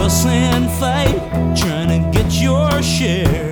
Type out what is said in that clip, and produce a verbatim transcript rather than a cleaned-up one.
fuss and fight, trying to get your share.